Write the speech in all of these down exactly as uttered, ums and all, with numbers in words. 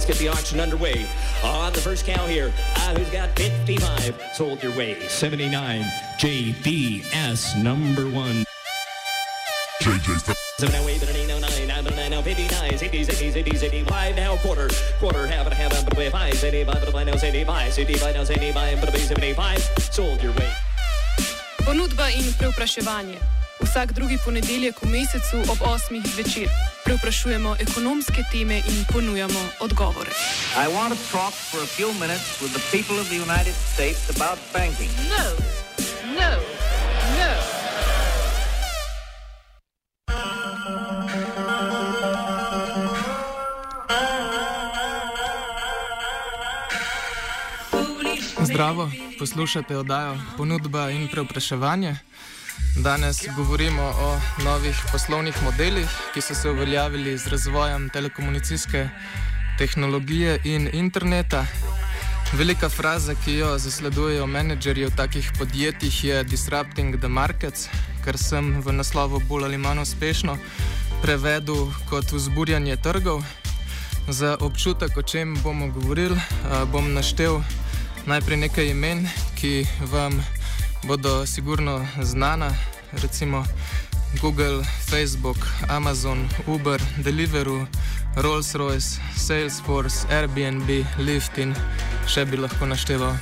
let's get the auction underway. On the first cow here, uh, who's got fifty-five? Sold your way. seventy-nine, J D S number one. J J. So now wait, but no nine, nine, nine, now fifty-nine, sixty, sixty, sixty, sixty-five, now quarter, quarter, half and a half, but away five, seventy-five, but away now seventy-five, seventy-five, now seventy-five, but away seventy-five, sold your way. Ponudba in preupraševanje. Vsak drugi ponedeljek v mesecu ob osmih zvečer preuprašujemo ekonomske teme in ponujamo odgovore. I want to talk for a few minutes with the people of the United States about banking. No, no, no. Zdravo, poslušate oddajo Ponudba in preupraševanje. Danes govorimo o novih poslovnih modelih, ki so se uveljavili z razvojem telekomunikacijske tehnologije in interneta. Velika fraza, ki jo zasledujejo menedžerji v takih podjetjih, je disrupting the markets, kar sem v naslovu bolj ali manj uspešno prevedel kot vzburjanje trgov. Za občutek, o čem bomo govorili, bom naštel najprej nekaj imen, ki vam bodo sigurno znana, recimo Google, Facebook, Amazon, Uber, Deliveroo, Rolls-Royce, Salesforce, Airbnb, Lyft in še bi lahko našteval.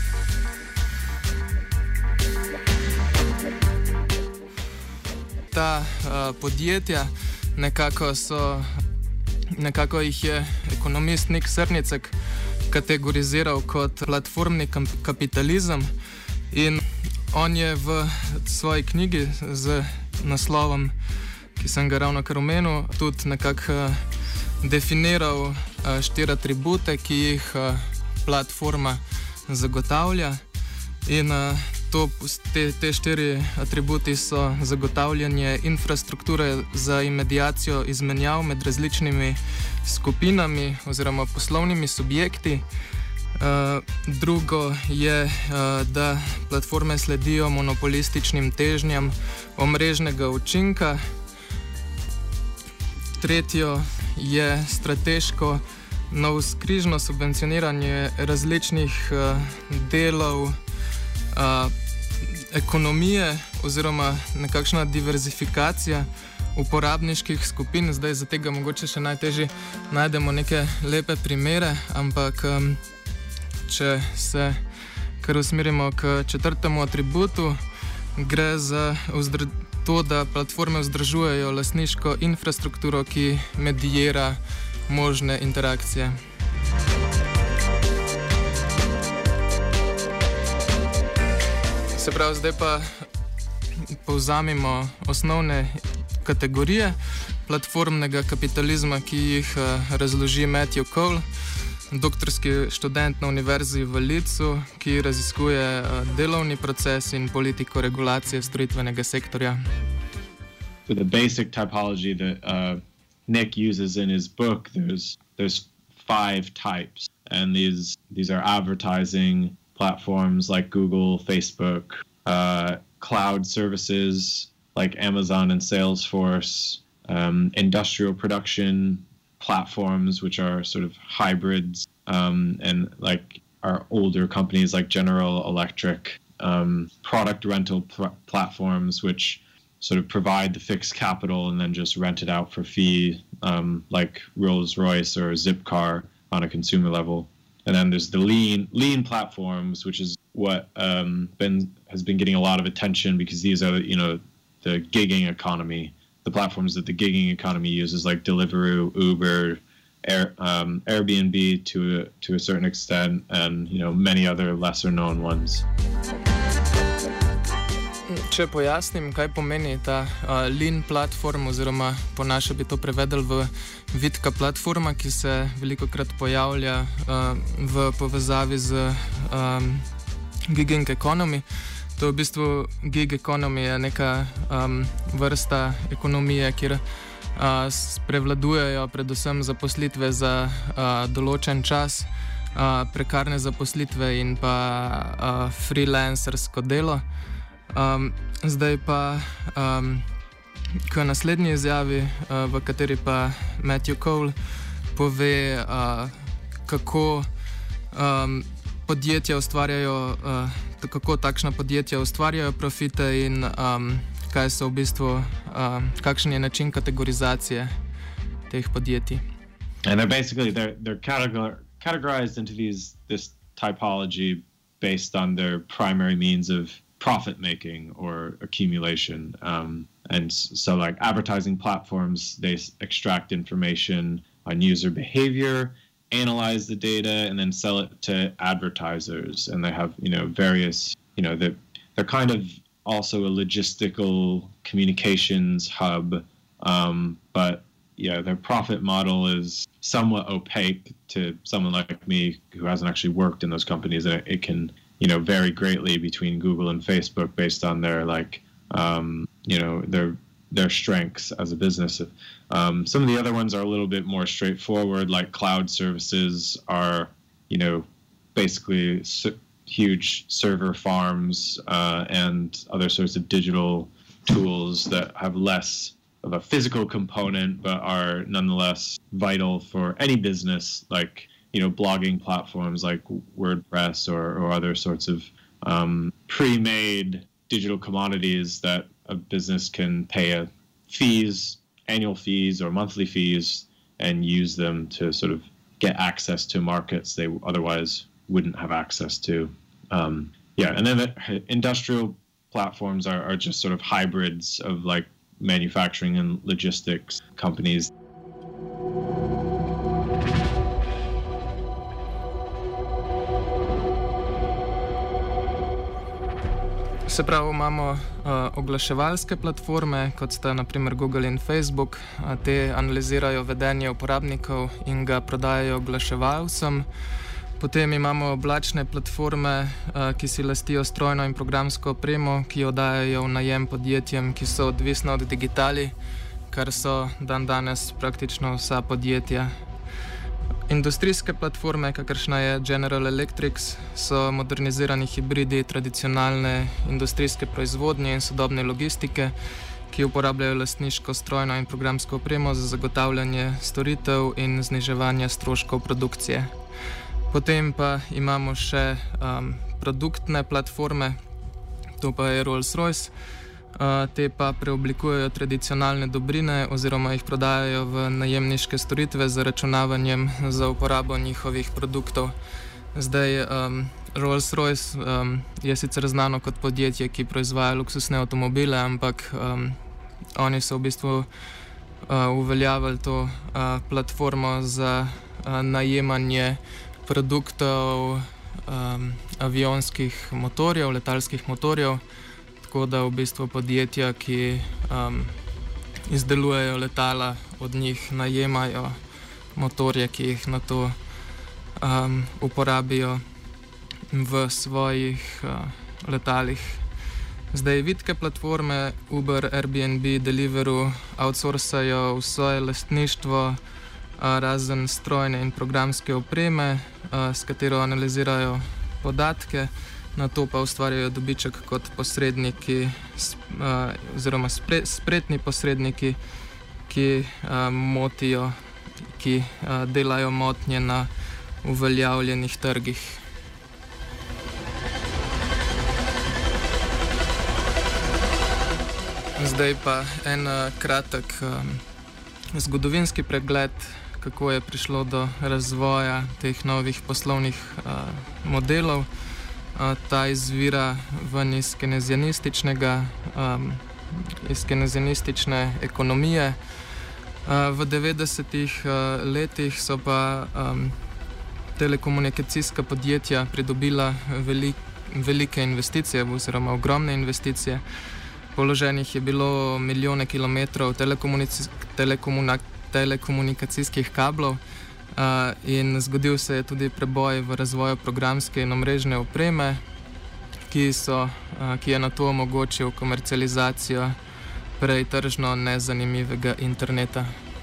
Ta uh, podjetja nekako so, nekako jih je ekonomist Nik Srnicek kategoriziral kot platformni kapitalizem in on je v svoji knjigi z naslovom, ki sem ga ravno kar omenil, tudi nekako definiral štiri atribute, ki jih platforma zagotavlja in to, te, te štiri atributi so zagotavljanje infrastrukture za mediacijo izmenjav med različnimi skupinami oziroma poslovnimi subjekti. Uh, drugo je, uh, da platforme sledijo monopolističnim težnjam omrežnega učinka. Tretjo je strateško navzkrižno subvencioniranje različnih uh, delov uh, ekonomije oziroma nekakšna diverzifikacija uporabniških skupin. Zdaj za tega mogoče še najtežje najdemo neke lepe primere, ampak um, če se kar usmerimo k četrtemu atributu, gre za vzdr- to, da platforme vzdržujejo lastniško infrastrukturo, ki mediira možne interakcije. Se pravi, zdaj pa povzamemo osnovne kategorije platformnega kapitalizma, ki jih razloži Matthew Cole, doktorski študent na Univerzi v Leedsu, ki raziskuje delovni proces in politiko regulacije storitvenega sektorja. So the basic typology that uh, Nick uses in his book, there's there's five types, and these these are advertising platforms like Google, Facebook, uh, cloud services like Amazon and Salesforce, um, industrial production platforms, which are sort of hybrids, um, and like our older companies like General Electric, um, product rental pl- platforms, which sort of provide the fixed capital and then just rent it out for fee, um, like Rolls-Royce or Zipcar on a consumer level. And then there's the lean lean platforms, which is what um, been has been getting a lot of attention because these are, you know, the gigging economy. The platforms that the gigging economy uses, like Deliveroo, Uber, Air, um, Airbnb to a, to a certain extent, and you know many other lesser known ones. Če pojasnim, kaj pomeni ta uh, lean platform, oziroma po naše bi to prevedel v vitka platforma, ki se velikokrat pojavlja uh, v povezavi z um, gigging economy. To je v bistvu gig economy, je neka um, vrsta ekonomije, kjer uh, prevladujejo predvsem zaposlitve za uh, določen čas, uh, prekarne zaposlitve in pa uh, freelancersko delo. Um, zdaj pa um, k naslednji izjavi, uh, v kateri pa Matthew Cole pove uh, kako um, podjetja ustvarjajo, uh, kako takšna podjetja ustvarjajo profite in um, kaj so v bistvu, um, kakšen je način kategorizacije teh podjetij. And they're basically they're they're categor- categorized into these this typology based on their primary means of profit making or accumulation. Um, and so like advertising platforms, they extract information on user behavior, analyze the data, and then sell it to advertisers. And they have, you know, various, you know, they're, they're kind of also a logistical communications hub. Um, but yeah, their profit model is somewhat opaque to someone like me who hasn't actually worked in those companies. And it, it can, you know, vary greatly between Google and Facebook based on their like, um, you know, their their strengths as a business. Um, some of the other ones are a little bit more straightforward, like cloud services are, you know, basically su- huge server farms uh, and other sorts of digital tools that have less of a physical component, but are nonetheless vital for any business, like, you know, blogging platforms like WordPress or, or other sorts of um, pre-made digital commodities that a business can pay a fees, annual fees or monthly fees, and use them to sort of get access to markets they otherwise wouldn't have access to. Um, yeah, and then the industrial platforms are, are just sort of hybrids of like manufacturing and logistics companies. Se pravi, imamo uh, oglaševalske platforme, kot sta naprimer Google in Facebook. Uh, te analizirajo vedenje uporabnikov in ga prodajajo oglaševalcem. Potem imamo oblačne platforme, uh, ki si lastijo strojno in programsko opremo, ki jo dajajo v najem podjetjem, ki so odvisna od digitali, kar so dan danes praktično vsa podjetja. Industrijske platforme, kakršna je General Electric, so modernizirani hibridi tradicionalne industrijske proizvodnje in sodobne logistike, ki uporabljajo lastniško strojno in programsko opremo za zagotavljanje storitev in zniževanje stroškov produkcije. Potem pa imamo še um, produktne platforme, to pa je Rolls-Royce. Uh, te pa preoblikujejo tradicionalne dobrine oziroma jih prodajajo v najemniške storitve z zaračunavanjem za uporabo njihovih produktov. Zdaj, um, Rolls-Royce um, je sicer znano kot podjetje, ki proizvaja luksusne avtomobile, ampak um, oni so v bistvu uh, uveljavili to uh, platformo za uh, najemanje produktov um, avionskih motorjev, letalskih motorjev. Tako da v bistvu podjetja, ki um, izdelujejo letala, od njih najemajo motorje, ki jih na to um, uporabijo v svojih uh, letalih. Zdaj, vitke platforme Uber, Airbnb, Deliveroo outsourcajo vse lastništvo, uh, razen strojne in programske opreme, uh, s katero analizirajo podatke. Na to pa ustvarjajo dobiček kot posredniki, uh, oziroma spre, spretni posredniki, ki uh, motijo, ki uh, delajo motnje na uveljavljenih trgih. Zdaj pa en uh, kratek um, zgodovinski pregled, kako je prišlo do razvoja teh novih poslovnih uh, modelov. Uh, ta izvira ven iz keynesianističnega, um, iz keynesianistične ekonomije. Uh, v devetdesetih uh, letih so pa um, telekomunikacijska podjetja pridobila velik, velike investicije oziroma ogromne investicije. Položenih je bilo milijone kilometrov telekomunic- telekomuna- telekomunikacijskih kablov. Uh, in zgodil se je tudi preboj v razvoju programske in omrežne opreme, ki, so, uh, ki je na to omogočil komercializacijo prej tržno nezanimivega interneta.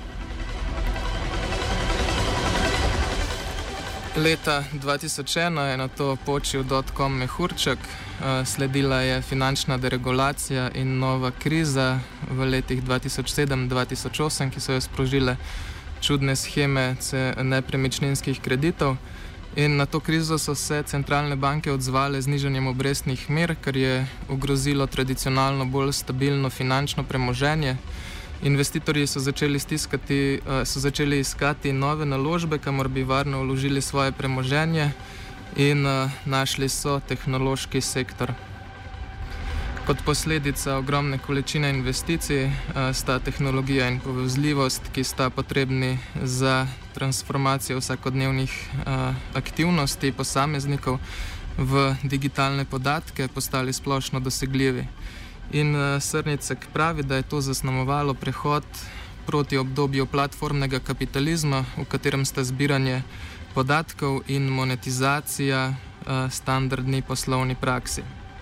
Leta dva tisoč ena je na to počil dot-com mehurček, uh, sledila je finančna deregulacija in nova kriza v letih dva tisoč sedem do dva tisoč osem, ki so jo sprožile čudne scheme nepremičninskih kreditov. In na to krizo so se centralne banke odzvale z nižanjem obrestnih mer, kar je ogrozilo tradicionalno bolj stabilno finančno premoženje. Investitorji so začeli, stiskati, so začeli iskati nove naložbe, kamor bi varno vložili svoje premoženje, in našli so tehnološki sektor. Kot posledica ogromne količine investicij sta tehnologija in povezljivost, ki sta potrebni za transformacijo vsakodnevnih aktivnosti posameznikov v digitalne podatke, postali splošno dosegljivi. In Srnicek pravi, da je to zaznamovalo prehod proti obdobju platformnega kapitalizma, v katerem sta zbiranje podatkov in monetizacija standardni poslovni praksi.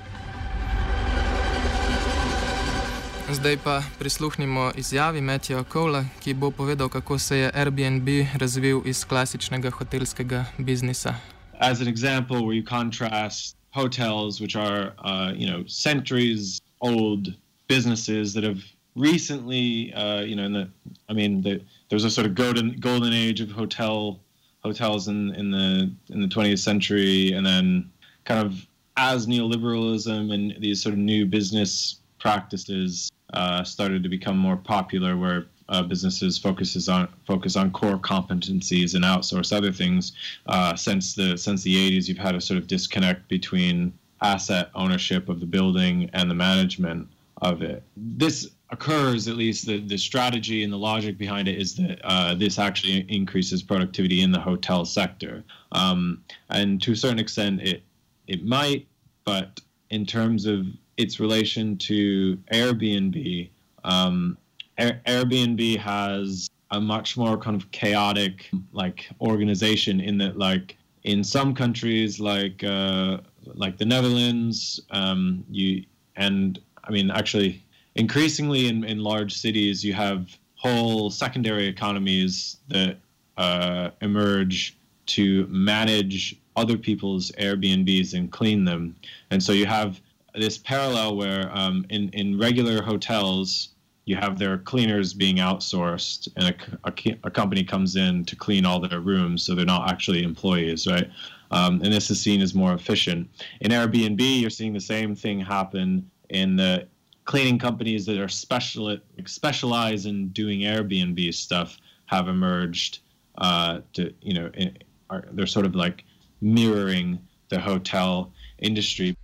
Zdaj pa prisluhnimo izjavi Matthewa Cola, ki bo povedal, kako se je Airbnb razvil iz klasičnega hotelskega biznisa. As an example, where you contrast hotels, which are, uh, you know, centuries-old businesses that have recently, uh, you know, in the, I mean, the, there was a sort of golden golden age of hotel hotels in in the in the twentieth century, and then kind of as neoliberalism and these sort of new business practices uh, started to become more popular, where uh, businesses focuses on focus on core competencies and outsource other things. Uh, since the since the eighties, you've had a sort of disconnect between asset ownership of the building and the management of it. This occurs, at least the, the strategy and the logic behind it is that uh, this actually increases productivity in the hotel sector. Um, and to a certain extent, it it might, but in terms of its relation to Airbnb, um, Air- Airbnb has a much more kind of chaotic like organization in that, like in some countries like uh, like the Netherlands, um, you and I mean actually increasingly in, in large cities you have whole secondary economies that uh, emerge to manage other people's Airbnbs and clean them, and so you have this parallel where um, in, in regular hotels, you have their cleaners being outsourced, and a, a, a company comes in to clean all their rooms, so they're not actually employees, right? Um, and this is seen as more efficient. In Airbnb, you're seeing the same thing happen in the cleaning companies that are special, specialize in doing Airbnb stuff have emerged uh, to, you know, in, are, they're sort of like mirroring the hotel industry.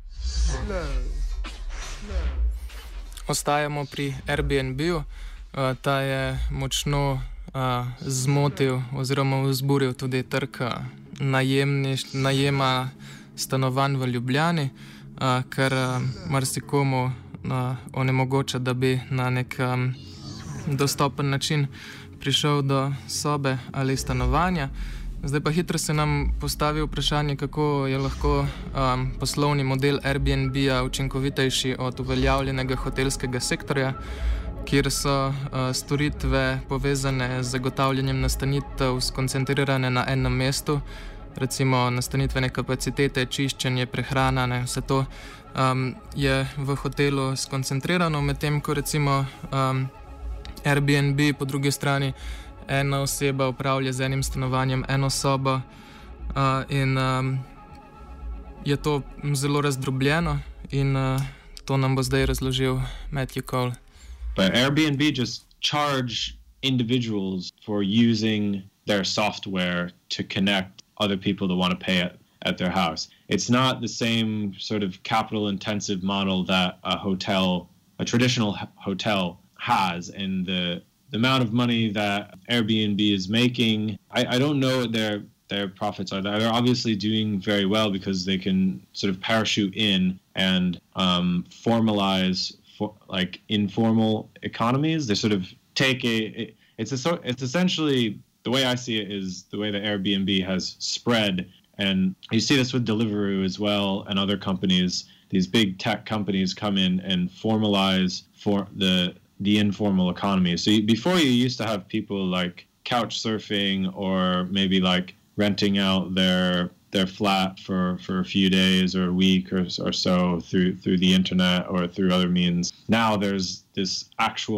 Ostajamo pri Airbnb-u. Ta je močno zmotil oziroma vzburil tudi trg najema stanovanj v Ljubljani, kar marsikomu onemogoča, da bi na nek dostopen način prišel do sobe ali stanovanja. Zdaj pa hitro se nam postavi vprašanje, kako je lahko um, poslovni model Airbnb-a učinkovitejši od uveljavljenega hotelskega sektorja, kjer so uh, storitve povezane z zagotavljanjem nastanitev skoncentrirane na enem mestu, recimo nastanitvene kapacitete, čiščenje, prehrana, ne, vse to um, je v hotelu skoncentrirano, medtem ko recimo um, Airbnb po drugi strani ena oseba upravlja z enim stanovanjem eno sobo uh, in um, je to zelo razdrobljeno in uh, to nam bo zdaj razložil Matthew Cole. But Airbnb just charge individuals for using their software to connect other people that want to pay at, at their house. It's not the same sort of capital-intensive model that a hotel, a traditional hotel has, and the The amount of money that Airbnb is making, I, I don't know what their their profits are. They're obviously doing very well because they can sort of parachute in and um, formalize for, like informal economies. They sort of take a. It, it's a it's essentially the way I see it is the way that Airbnb has spread, and you see this with Deliveroo as well and other companies. These big tech companies come in and formalize for the. the informal economy. So you, before you used to have people like couch surfing or maybe like renting out their their flat for, for a few days or a week or, or so through through the internet or through other means. Now there's this actual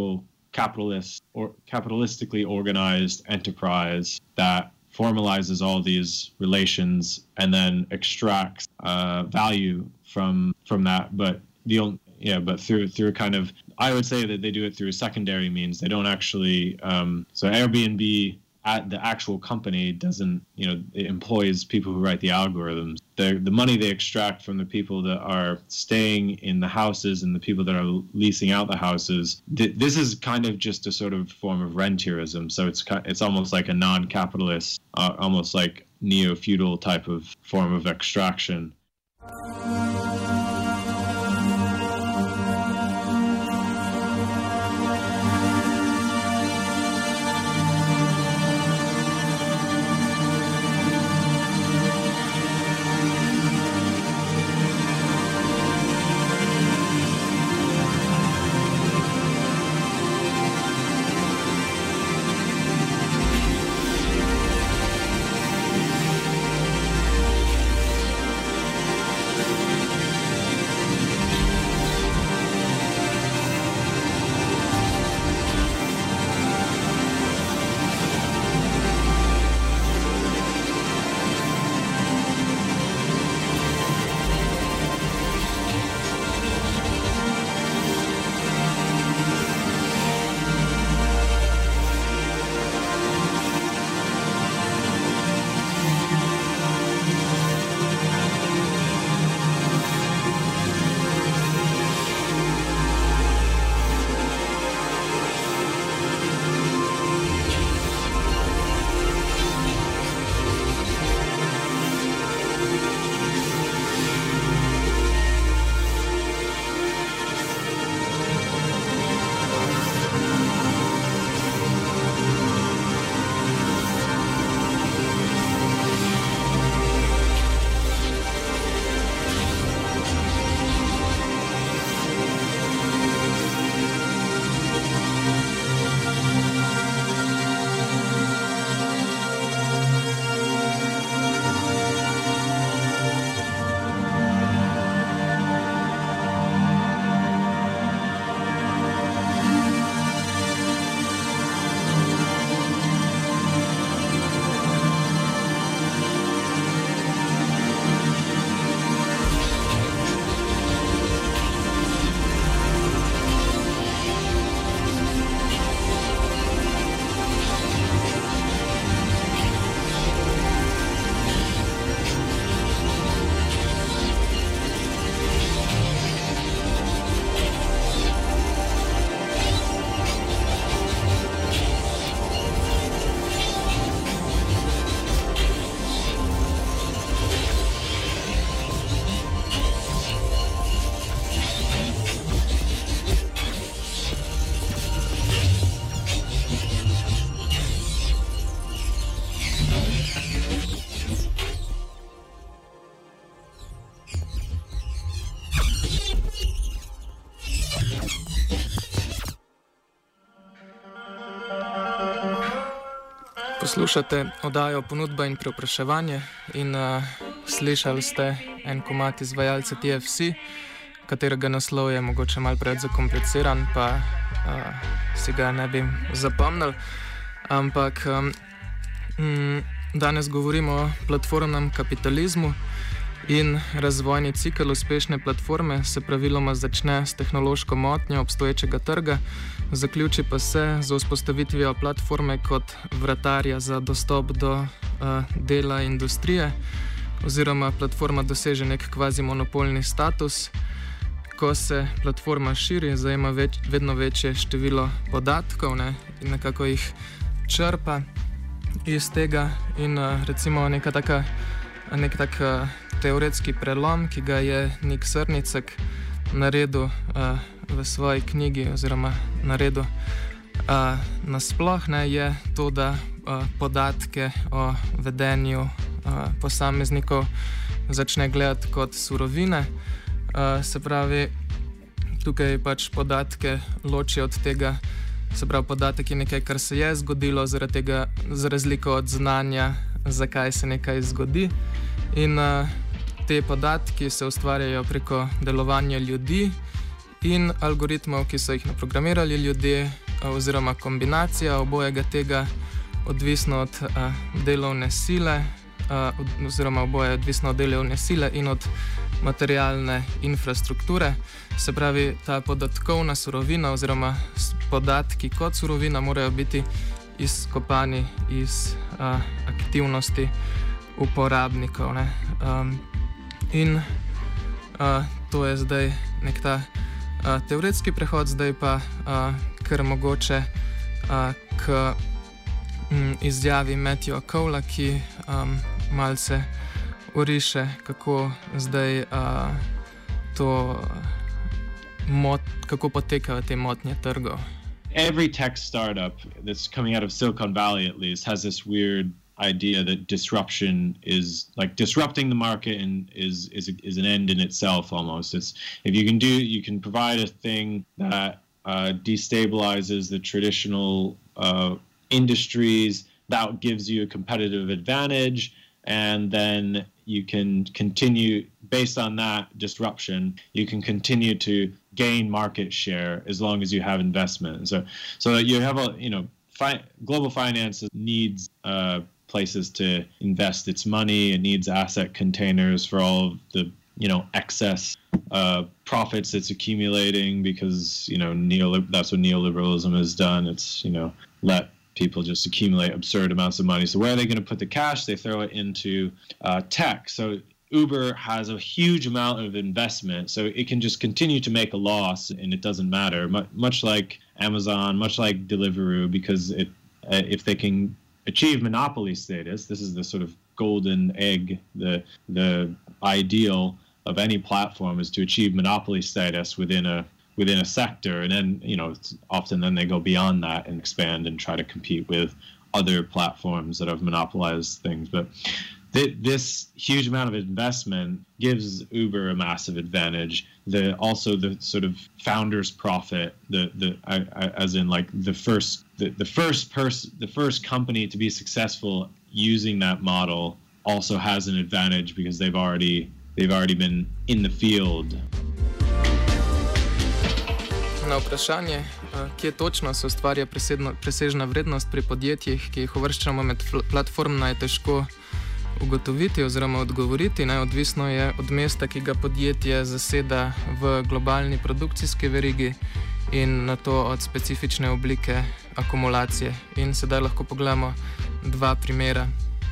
capitalist or capitalistically organized enterprise that formalizes all these relations and then extracts uh, value from from that. But the only, yeah, but through through kind of, I would say that they do it through secondary means. They don't actually. Um, so Airbnb, at the actual company, doesn't, you know, it employs people who write the algorithms. The the money they extract from the people that are staying in the houses and the people that are leasing out the houses. Th- this is kind of just a sort of form of rentierism. So it's it's almost like a non-capitalist, uh, almost like neo-feudal type of form of extraction. Poslušate oddajo Ponudba in preopraševanje in uh, slišali ste en komad izvajalca T F C, katerega naslov je mogoče malo preveč zakompliciran, pa uh, si ga ne bi zapomnili. Ampak um, m, danes govorimo o platformnem kapitalizmu in razvojni cikel uspešne platforme se praviloma začne s tehnološko motnjo obstoječega trga, zaključi pa se z vzpostavitvijo platforme kot vratarja za dostop do uh, dela industrije, oziroma platforma doseže nek kvazi monopolni status. Ko se platforma širi, zajema več, vedno večje število podatkov, ne, in nekako jih črpa iz tega. In uh, recimo neka taka, nek tak uh, teoretski prelom, ki ga je Nik Srnicek naredil uh, v svoji knjigi, oziroma naredil uh, nasploh, ne, je to, da uh, podatke o vedenju uh, posameznikov začne gledati kot surovine. Uh, se pravi, tukaj pač podatke loči od tega, se pravi, podatek je nekaj, kar se je zgodilo, zaradi tega, za razliko od znanja, zakaj se nekaj zgodi. In uh, te podatki se ustvarjajo preko delovanja ljudi in algoritmov, ki so jih naprogramirali ljudje, oziroma kombinacija obojega tega odvisno od uh, delovne sile, uh, od, oziroma oboje odvisno od delovne sile in od materialne infrastrukture. Se pravi, ta podatkovna surovina oziroma podatki kot surovina morajo biti izkopani iz uh, aktivnosti uporabnikov. Ne? Um, in uh, to je zdaj nek ta uh, teoretski prehod, zdaj pa uh, kar mogoče uh, k um, izjavi Matthewa Cola, ki um, malce oriše, kako zdaj uh, to mot, kako potekajo te motnje trgov. Every tech startup that's coming out of Silicon Valley, at least, has this weird idea that disruption is like disrupting the market and is is is an end in itself almost. It's if you can do you can provide a thing that uh, destabilizes the traditional uh, industries, that gives you a competitive advantage, and then you can continue based on that disruption. You can continue to gain market share as long as you have investment. So so you have a you know fi- global finance needs uh, places to invest its money. It needs asset containers for all of the, you know, excess uh, profits it's accumulating because, you know, neolib- that's what neoliberalism has done. It's, you know, let people just accumulate absurd amounts of money. So where are they going to put the cash? They throw it into uh, tech. So Uber has a huge amount of investment, so it can just continue to make a loss and it doesn't matter, M- much like Amazon, much like Deliveroo, because it uh, if they can achieve monopoly status, this is the sort of golden egg, the the ideal of any platform is to achieve monopoly status within a within a sector, and then, you know, often then they go beyond that and expand and try to compete with other platforms that have monopolized things. But th- this huge amount of investment gives Uber a massive advantage. The also the sort of founder's profit, the the I, I, as in like the first the, the first person the first company to be successful using that model also has an advantage because they've already they've already been in the field. Na vprašanje, kje točno se ustvarja presedno, presežna vrednost pri podjetjih, ki jih uvrščamo med platformna, je težko ugotoviti oziroma odgovoriti. Ne? Odvisno je od mesta, ki ga podjetje zaseda v globalni produkcijski verigi in na to od specifične oblike akumulacije. In sedaj lahko pogledamo dva primera.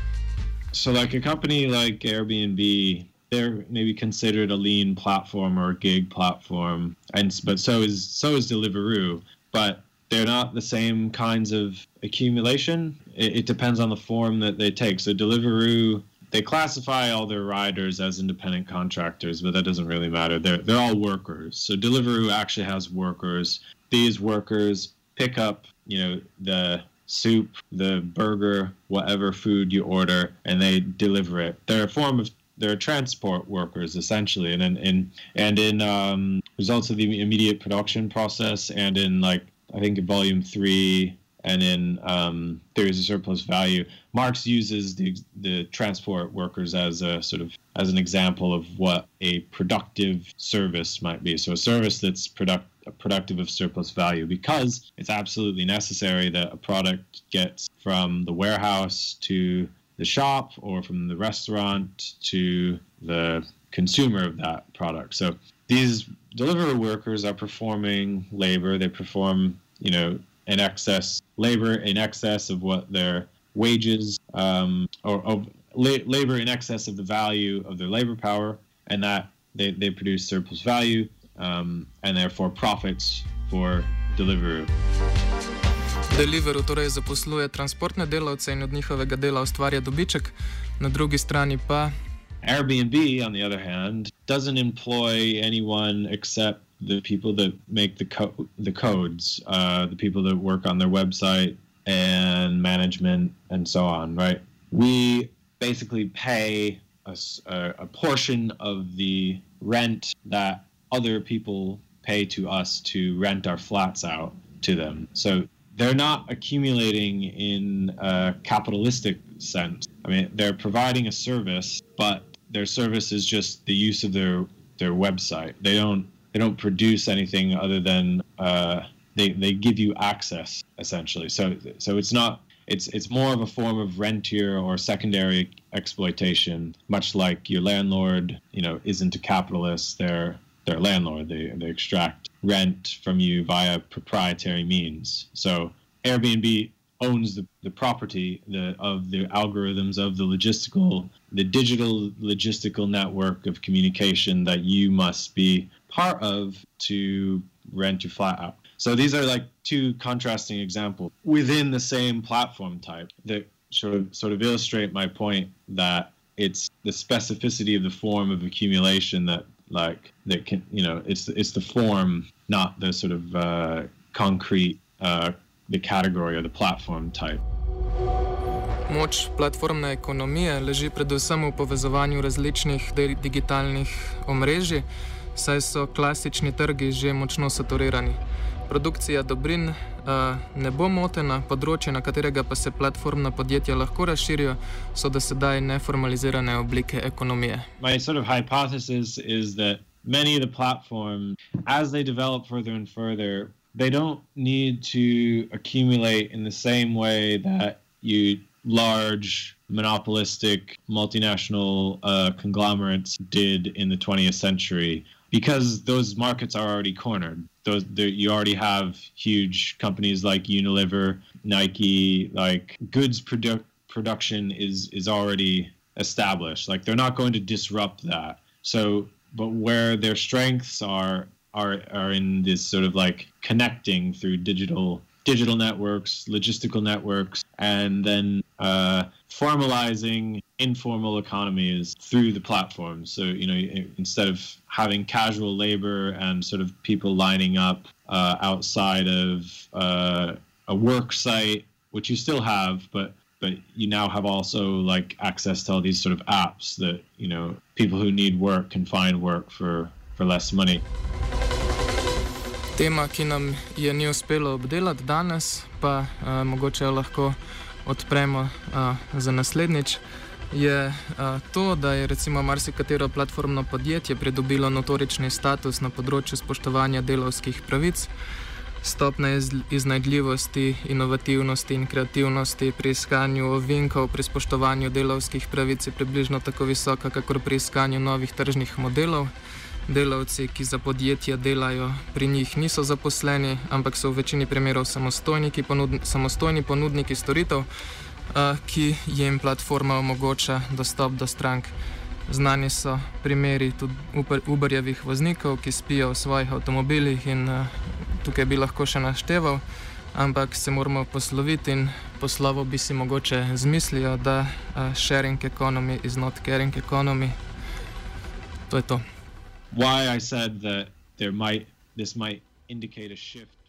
So like a company like Airbnb, they're maybe considered a lean platform or a gig platform, and but so is so is Deliveroo, but they're not the same kinds of accumulation. It, it depends on the form that they take. So Deliveroo, they classify all their riders as independent contractors, but that doesn't really matter. They're they're all workers. So Deliveroo actually has workers. These workers pick up, you know, the soup, the burger, whatever food you order, and they deliver it. They're a form of They're transport workers essentially, and in, in and in um, results of the immediate production process, and in like I think in volume three, and in um, Theories of Surplus Value, Marx uses the the transport workers as a sort of as an example of what a productive service might be. So a service that's product productive of surplus value, because it's absolutely necessary that a product gets from the warehouse to the shop, or from the restaurant to the consumer of that product. So these delivery workers are performing labor. They perform, you know, in excess labor in excess of what their wages, um, or of la- labor in excess of the value of their labor power, and that they, they produce surplus value, um, and therefore profits for Deliveroo. Deliveroo torej zaposluje transportne delavce in od njihovega dela ustvarja dobiček, na drugi strani pa Airbnb, on the other hand, doesn't employ anyone except the people that make the co- the codes, uh, the people that work on their website and management and so on, right? We basically pay a, a, a portion of the rent that other people pay to us to rent our flats out to them. So they're not accumulating in a capitalistic sense. I mean, they're providing a service, but their service is just the use of their, their website. They don't they don't produce anything other than uh, they, they give you access essentially. So so it's not it's it's more of a form of rentier or secondary exploitation, much like your landlord, you know, isn't a capitalist. They're they're a landlord. They they extract rent from you via proprietary means. So Airbnb owns the, the property the, of the algorithms of the logistical, the digital logistical network of communication that you must be part of to rent your flat out. So these are like two contrasting examples within the same platform type that sort of sort of illustrate my point that it's the specificity of the form of accumulation that like that can, you know, it's it's the form, not the sort of uh, concrete uh, the category or the platform type. Moč platformne ekonomije leži predvsem v povezovanju različnih digitalnih omrežij, saj so klasični trgi že močno saturirani. Produkcija dobrin uh, ne bo motena, področje, na katerega pa se platformna podjetja lahko razširijo, so do sedaj neformalizirane oblike ekonomije. My sort of hypothesis is that many of the platforms, as they develop further and further, they don't need to accumulate in the same way that you large monopolistic multinational uh, conglomerates did in the twentieth century, because those markets are already cornered. Those you already have huge companies like Unilever, Nike, like goods produ- production is is already established. Like they're not going to disrupt that. So, but where their strengths are are are in this sort of like connecting through digital digital networks, logistical networks, and then uh, formalizing informal economies through the platforms. So, you know, instead of having casual labor and sort of people lining up uh, outside of uh, a work site, which you still have, but but you now have also like access to all these sort of apps that, you know, people who need work can find work for, for less money. Tema, ki nam je ni uspelo obdelati danes, pa uh, mogoče jo lahko odpremo uh, za naslednjič, je uh, to, da je recimo marsikatero platformno podjetje pridobilo notorični status na področju spoštovanja delavskih pravic. Stopnja iz, iznajdljivosti, inovativnosti in kreativnosti pri iskanju ovinkov pri spoštovanju delavskih pravic je približno tako visoka, kakor pri iskanju novih tržnih modelov. Delavci, ki za podjetja delajo, pri njih niso zaposleni, ampak so v večini primerov ponud, samostojni ponudniki storitev, uh, ki jim platforma omogoča dostop do strank. Znani so primeri tudi Uberjevih voznikov, ki spijo v svojih avtomobilih in uh, tukaj bi lahko še našteval, ampak se moramo posloviti in poslovo bi si mogoče zmislijo, da uh, sharing economy is not caring economy. To je to. Why I said that there might this might indicate a shift